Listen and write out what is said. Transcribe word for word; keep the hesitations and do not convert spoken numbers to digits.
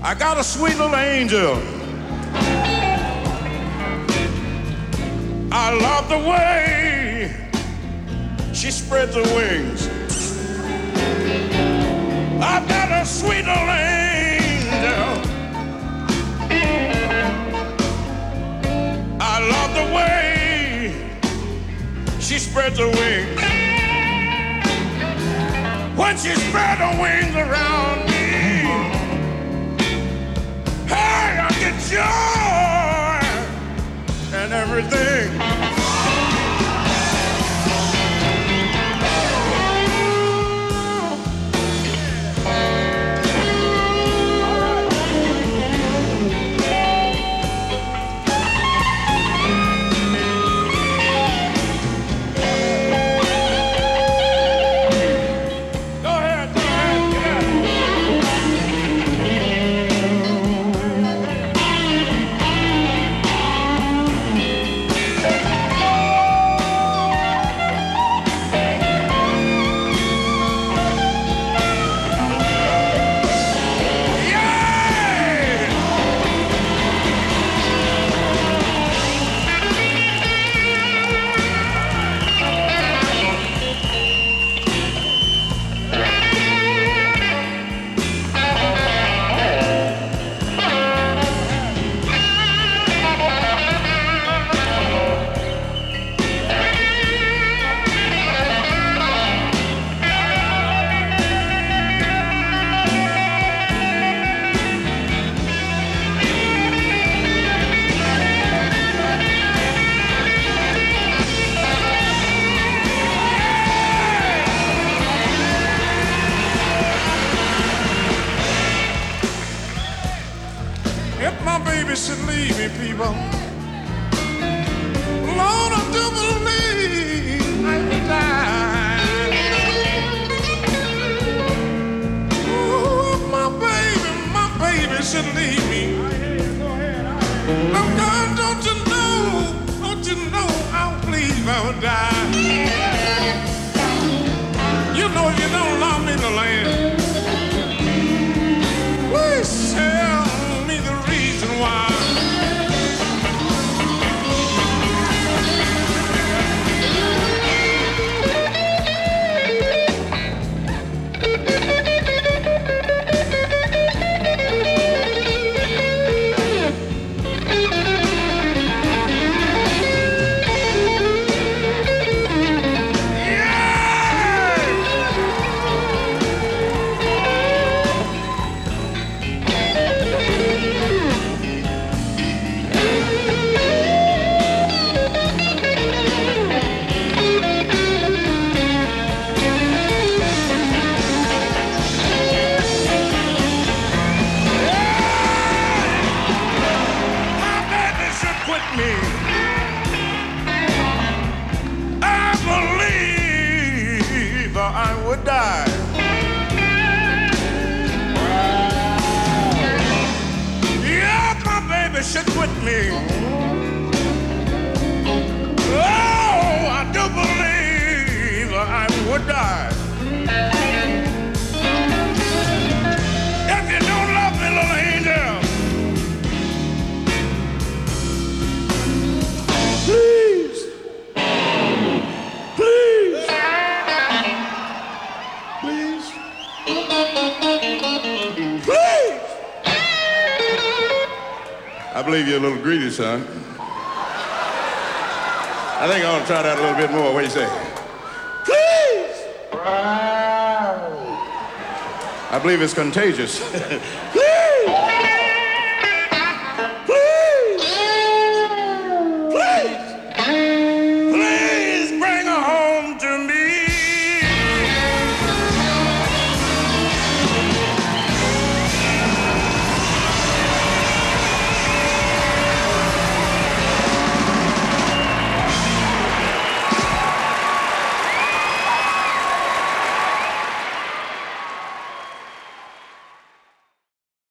I got a sweet little angel. I love the way she spreads her wings. I've got a sweet little angel. I love the way she spreads her wings. When she spread her wings around me, hey, I get joy and everything. Should leave me, people. Lord, I do believe I will die. Ooh, my baby, my baby should leave me. Oh God, don't you know, don't you know, I'll believe I will die. You know you don't love me, the land. Please tell me the reason why. Should quit me. Oh, I do believe I would die. If you don't love me, little angel, please, please, please, please. I believe you're a little greedy, son. I think I ought to try that a little bit more. What do you say? Please! I believe it's contagious. Please!